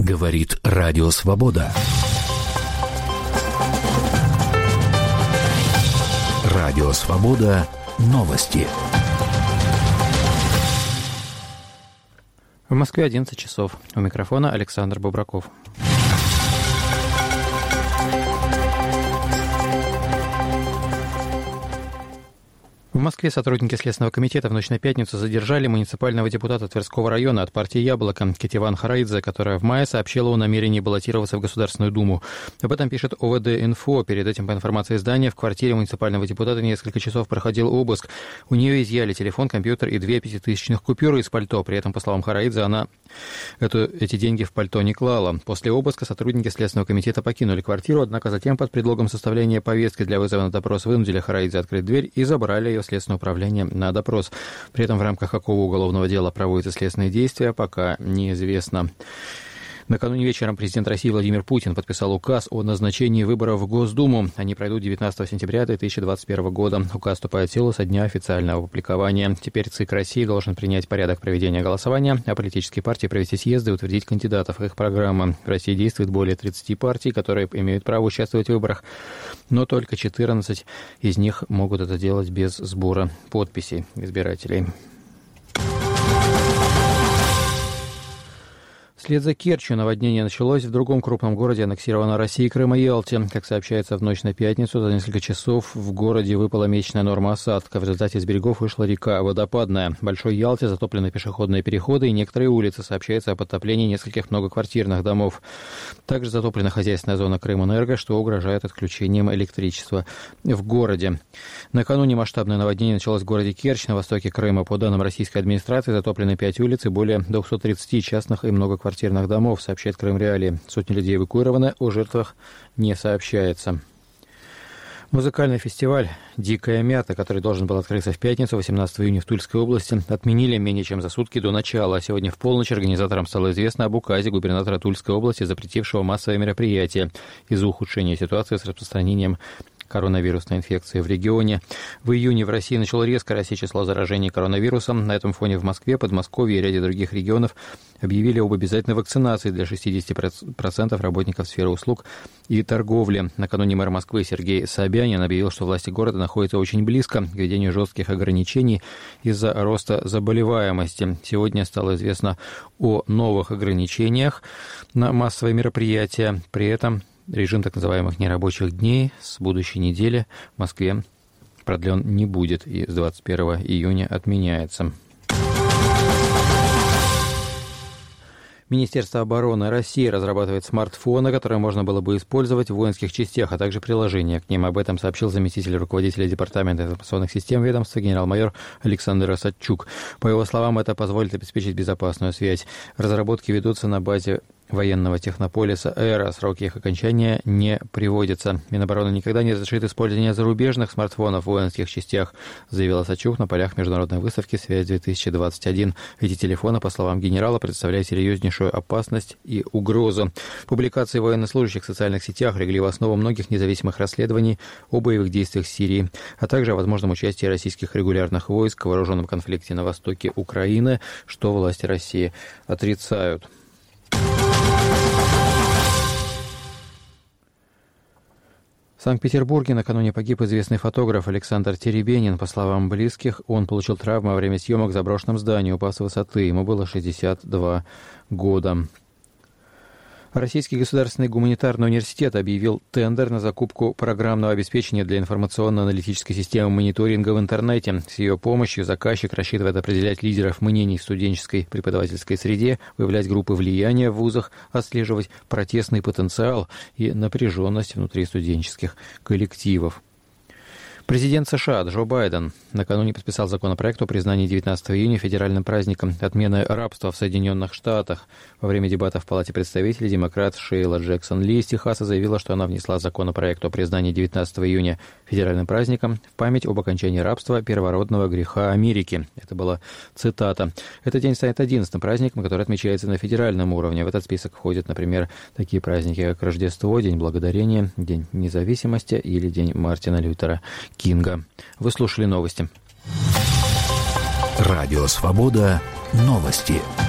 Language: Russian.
Говорит Радио Свобода. Радио Свобода. Новости. В Москве 11 часов. У микрофона Александр Бубраков. В Москве сотрудники Следственного комитета в ночь на пятницу задержали муниципального депутата Тверского района от партии «Яблоко» Кетеван Хараидзе, которая в мае сообщила о намерении баллотироваться в Государственную Думу. Об этом пишет ОВД-Инфо. Перед этим, по информации издания, в квартире муниципального депутата несколько часов проходил обыск. У нее изъяли телефон, компьютер и 2 пятитысячных купюры из пальто. При этом, по словам Хараидзе, она эти деньги в пальто не клала. После обыска сотрудники Следственного комитета покинули квартиру, однако затем под предлогом составления повестки для вызова на допрос вынудили Хараидзе открыть дверь и забрали ее в Следственное управление на допрос. При этом в рамках какого уголовного дела проводятся следственные действия, пока неизвестно. Накануне вечером президент России Владимир Путин подписал указ о назначении выборов в Госдуму. Они пройдут 19 сентября 2021 года. Указ вступает в силу со дня официального опубликования. Теперь ЦИК России должен принять порядок проведения голосования, а политические партии провести съезды и утвердить кандидатов. Их программа. В России действует более 30 партий, которые имеют право участвовать в выборах, но только 14 из них могут это делать без сбора подписей избирателей. Вслед за Керчью наводнение началось в другом крупном городе, аннексированном Россией, Крыма, Ялте. Как сообщается, в ночь на пятницу за несколько часов в городе выпала месячная норма осадка. В результате из берегов вышла река Водопадная. В Большой Ялте затоплены пешеходные переходы и некоторые улицы. Сообщается о подтоплении нескольких многоквартирных домов. Также затоплена хозяйственная зона Крымэнерго, что угрожает отключением электричества в городе. Накануне масштабное наводнение началось в городе Керчь на востоке Крыма. По данным российской администрации, затоплены 5 улиц и более 230 частных и многоквартирных домов, сообщает Крым Реалии. Сотни людей эвакуированы, о жертвах не сообщается. Музыкальный фестиваль «Дикая мята», который должен был открыться в пятницу, 18 июня в Тульской области, отменили менее чем за сутки до начала. Сегодня в полночь организаторам стало известно об указе губернатора Тульской области, запретившего массовые мероприятия из-за ухудшения ситуации с распространением коронавирусной инфекции в регионе. В июне в России начало резко расти число заражений коронавирусом. На этом фоне в Москве, Подмосковье и ряде других регионов объявили об обязательной вакцинации для 60% работников сферы услуг и торговли. Накануне мэр Москвы Сергей Собянин объявил, что власти города находятся очень близко к введению жестких ограничений из-за роста заболеваемости. Сегодня стало известно о новых ограничениях на массовые мероприятия. При этом режим так называемых нерабочих дней с будущей недели в Москве продлен не будет и с 21 июня отменяется. Министерство обороны России разрабатывает смартфоны, которые можно было бы использовать в воинских частях, а также приложения к ним. Об этом сообщил заместитель руководителя Департамента информационных систем ведомства генерал-майор Александр Осадчук. По его словам, это позволит обеспечить безопасную связь. Разработки ведутся на базе военного технополиса «Эра». Сроки их окончания не приводятся. Минобороны никогда не разрешит использование зарубежных смартфонов в воинских частях, заявил Осадчук на полях международной выставки «Связь-2021». Эти телефоны, по словам генерала, представляют серьезнейшую опасность и угрозу. Публикации военнослужащих в социальных сетях легли в основу многих независимых расследований о боевых действиях в Сирии, а также о возможном участии российских регулярных войск в вооруженном конфликте на востоке Украины, что власти России отрицают. В Санкт-Петербурге накануне погиб известный фотограф Александр Теребенин. По словам близких, он получил травму во время съемок в заброшенном здании, упав с высоты. Ему было 62 года. Российский государственный гуманитарный университет объявил тендер на закупку программного обеспечения для информационно-аналитической системы мониторинга в интернете. С ее помощью заказчик рассчитывает определять лидеров мнений в студенческой преподавательской среде, выявлять группы влияния в вузах, отслеживать протестный потенциал и напряженность внутри студенческих коллективов. Президент США Джо Байден накануне подписал законопроект о признании 19 июня федеральным праздником отмены рабства в Соединенных Штатах. Во время дебатов в Палате представителей демократ Шейла Джексон Ли из Техаса заявила, что она внесла законопроект о признании 19 июня федеральным праздником в память об окончании рабства, первородного греха Америки. Это была цитата. Этот день станет 11-м праздником, который отмечается на федеральном уровне. В этот список входят, например, такие праздники, как Рождество, День Благодарения, День Независимости или День Мартина Лютера Кинга. Вы слушали новости. Радио Свобода. Новости.